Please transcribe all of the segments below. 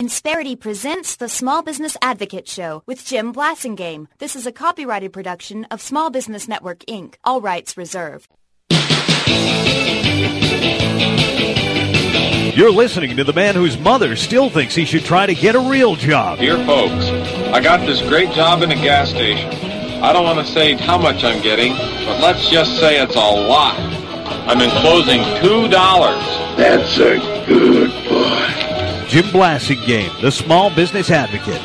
Insperity presents the Small Business Advocate Show with Jim Blasingame. This is a copyrighted production of Small Business Network, Inc. All rights reserved. You're listening to the man whose mother still thinks he should try to get a real job. Dear folks, I got this great job in a gas station. I don't want to say how much I'm getting, but let's just say it's a lot. I'm enclosing $2. That's a good boy. Jim Blasingame, the Small Business Advocate.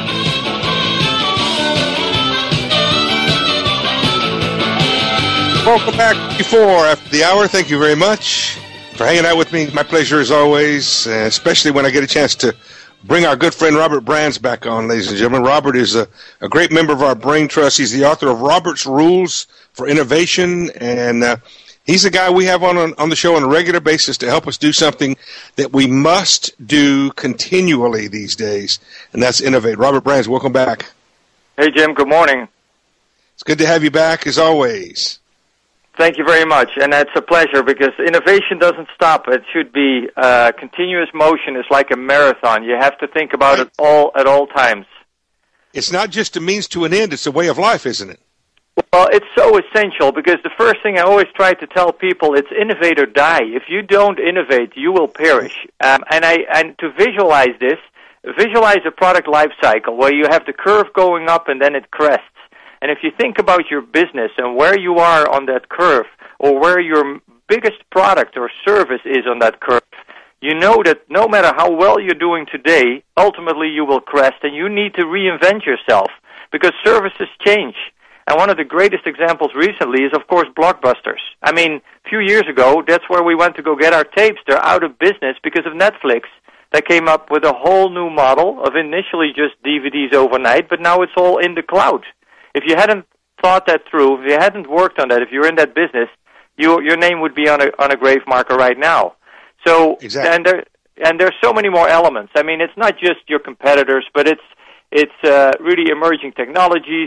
Welcome back before after the hour. Thank you very much for hanging out with me. My pleasure as always, especially when I get a chance to bring our good friend Robert Brands back on, ladies and gentlemen. Robert is a great member of our Brain Trust. He's the author of Robert's Rules for Innovation, and he's the guy we have on the show on a regular basis to help us do something that we must do continually these days, and that's innovate. Robert Brands, welcome back. Hey, Jim. Good morning. It's good to have you back, as always. Thank you very much, and it's a pleasure because innovation doesn't stop. It should be continuous motion. It's like a marathon. You have to think about it at all times. It's not just a means to an end. It's a way of life, isn't it? Well, it's so essential because the first thing I always try to tell people, it's innovate or die. If you don't innovate, you will perish. And to visualize this, visualize a product life cycle where you have the curve going up and then it crests. And if you think about your business and where you are on that curve or where your biggest product or service is on that curve, you know that no matter how well you're doing today, ultimately you will crest and you need to reinvent yourself because services change. And one of the greatest examples recently is, of course, Blockbusters. I mean, a few years ago, that's where we went to go get our tapes. They're out of business because of Netflix. They came up with a whole new model of initially just DVDs overnight, but now it's all in the cloud. If you hadn't thought that through, if you hadn't worked on that, if you're in that business, your name would be on a grave marker right now. So, exactly. And there's so many more elements. I mean, it's not just your competitors, but it's really emerging technologies,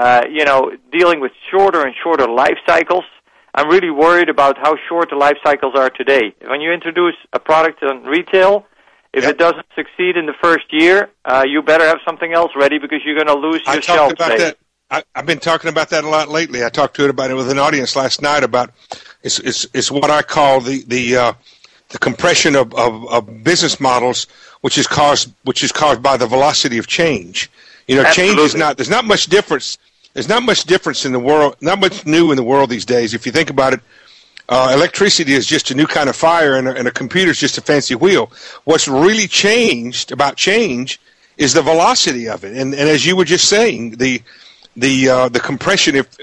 dealing with shorter and shorter life cycles. I'm really worried about how short the life cycles are today. When you introduce a product on retail, if it doesn't succeed in the first year, you better have something else ready because you're going to lose your shelf space. I've been talking about that a lot lately. I talked about it with an audience last night about it's what I call the compression of business models, which is caused by the velocity of change. You know, Absolutely. Change is not. There's not much difference. There's not much difference in the world. Not much new in the world these days. If you think about it, electricity is just a new kind of fire, and a computer is just a fancy wheel. What's really changed about change is the velocity of it, and as you were just saying, the compression of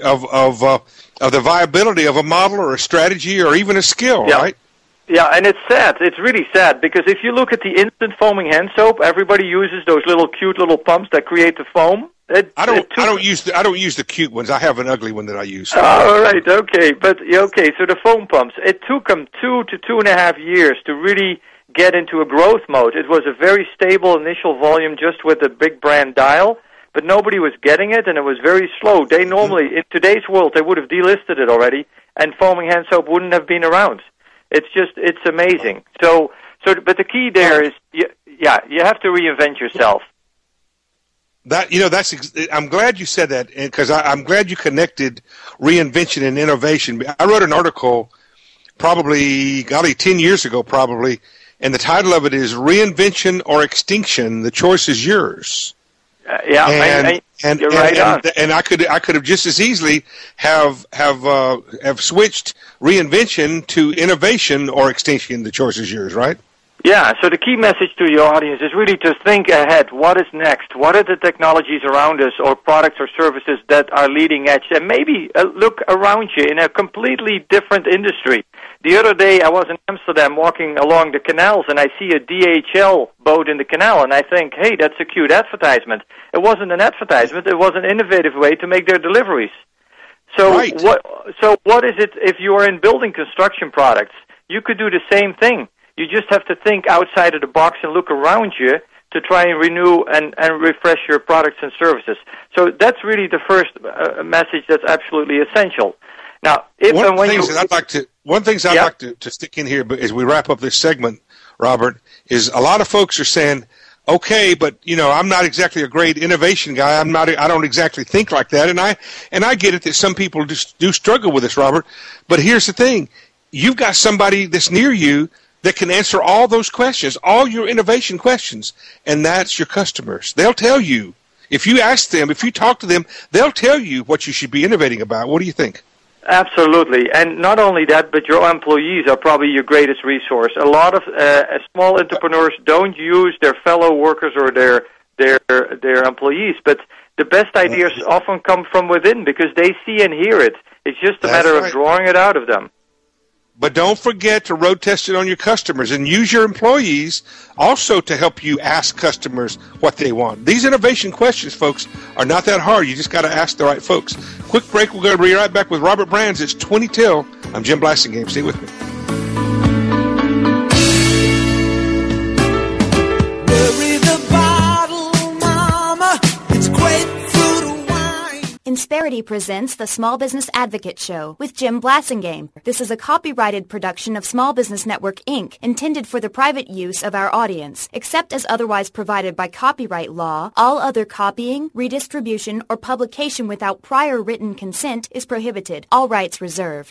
the viability of a model or a strategy or even a skill, right? Yeah, and it's sad. It's really sad because if you look at the instant foaming hand soap, everybody uses those little cute little pumps that create the foam. I don't use the cute ones. I have an ugly one that I use. All right, okay, so the foam pumps. It took them 2 to 2.5 years to really get into a growth mode. It was a very stable initial volume just with a big brand dial. But nobody was getting it, and it was very slow. They normally, in today's world, they would have delisted it already, and foaming hand soap wouldn't have been around. It's amazing. But the key there is, you have to reinvent yourself. I'm glad you said that, because I'm glad you connected reinvention and innovation. I wrote an article probably 10 years ago, and the title of it is Reinvention or Extinction, the choice is yours. You're right on. And I could have just as easily have switched reinvention to innovation or extinction. The choice is yours, right? Yeah. So the key message to your audience is really to think ahead. What is next? What are the technologies around us, or products or services that are leading edge? And maybe look around you in a completely different industry. The other day I was in Amsterdam walking along the canals, and I see a DHL boat in the canal, and I think, hey, that's a cute advertisement. It wasn't an advertisement. It was an innovative way to make their deliveries. So what is it if you are in building construction products? You could do the same thing. You just have to think outside of the box and look around you to try and renew and refresh your products and services. So that's really the first message that's absolutely essential. Now, one thing I'd like to stick in here as we wrap up this segment, Robert, is a lot of folks are saying, Okay, but I'm not exactly a great innovation guy. I don't exactly think like that, and I get it that some people do struggle with this, Robert. But here's the thing: you've got somebody that's near you that can answer all those questions, all your innovation questions, and that's your customers. They'll tell you. If you ask them, if you talk to them, they'll tell you what you should be innovating about. What do you think? Absolutely. And not only that, but your employees are probably your greatest resource. A lot of small entrepreneurs don't use their fellow workers or their employees, but the best ideas often come from within because they see and hear it. It's just a matter of drawing it out of them. But don't forget to road test it on your customers and use your employees also to help you ask customers what they want. These innovation questions, folks, are not that hard. You just got to ask the right folks. Quick break. We're going to be right back with Robert Brands. It's 20 till. I'm Jim Blasingame. Stay with me. Bury the bottle, mama. It's grapefruit wine. Insperity presents the Small Business Advocate Show with Jim Blasingame. This is a copyrighted production of Small Business Network, Inc., intended for the private use of our audience. Except as otherwise provided by copyright law, all other copying, redistribution, or publication without prior written consent is prohibited. All rights reserved.